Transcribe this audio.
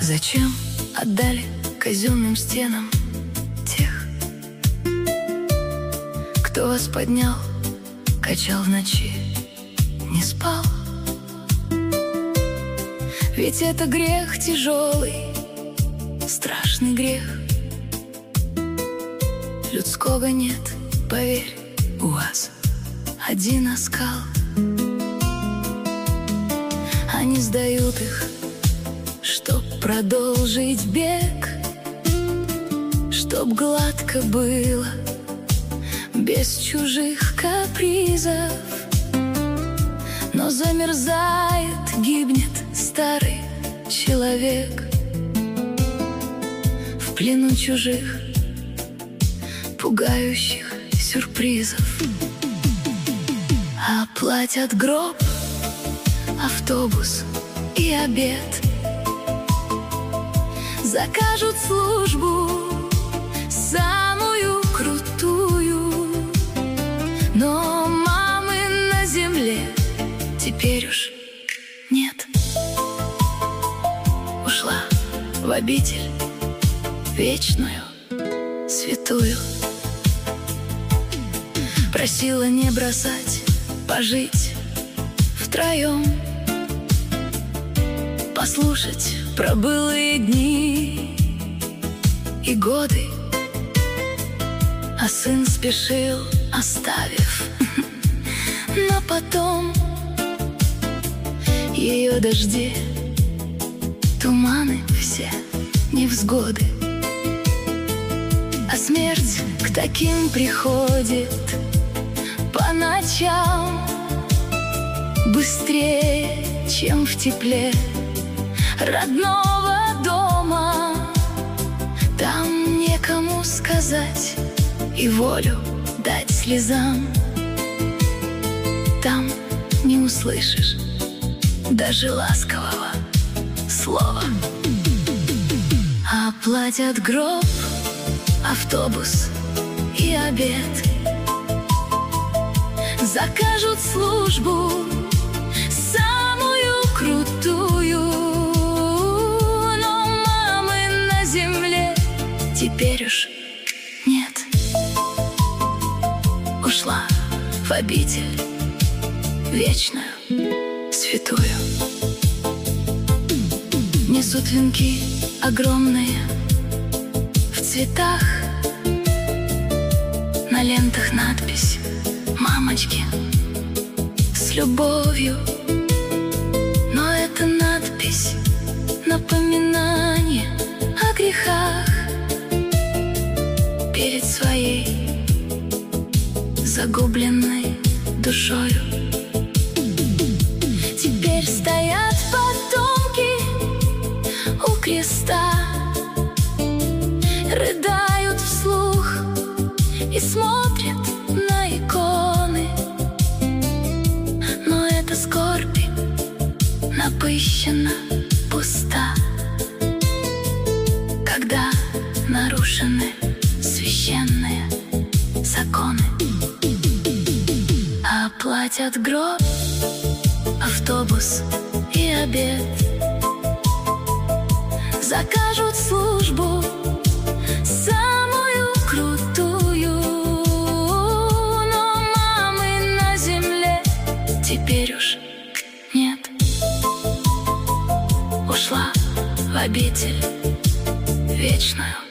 Зачем отдали казенным стенам тех, кто вас поднял, качал в ночи, не спал? Ведь это грех тяжелый, страшный грех. Людского нет, поверь, у вас один оскал. Они сдают их, чтоб продолжить бег, чтоб гладко было, без чужих капризов. Но замерзает, гибнет старый человек в плену чужих, пугающих сюрпризов. А платят гроб, автобус и обед, закажут службу самую крутую. Но мамы на земле теперь уж нет. Ушла в обитель вечную, святую. Просила не бросать, пожить втроем, послушать про былые дни и годы. А сын спешил, оставив на потом ее дожди, туманы все, невзгоды. А смерть к таким приходит по ночам, быстрее, чем в тепле родного дома. Там некому сказать и волю дать слезам. Там не услышишь даже ласкового слова. А платят гроб, автобус и обед, закажут службу самую крутую. Но мамы на земле теперь уж нет. Ушла в обитель вечную, святую. Несут венки огромные в цветах, на лентах надпись «Мамочки» с любовью. Но эта надпись — напоминание о грехах перед своей загубленной душою. Теперь стоят потомки у креста, рыдают вслух и смотрят на иконы. Но эта скорбь напыщена, пуста, когда нарушены священные законы. А платят гроб, автобус и обед, закажут службу самую крутую. Но мамы на земле теперь уж нет. Ушла в обитель вечную,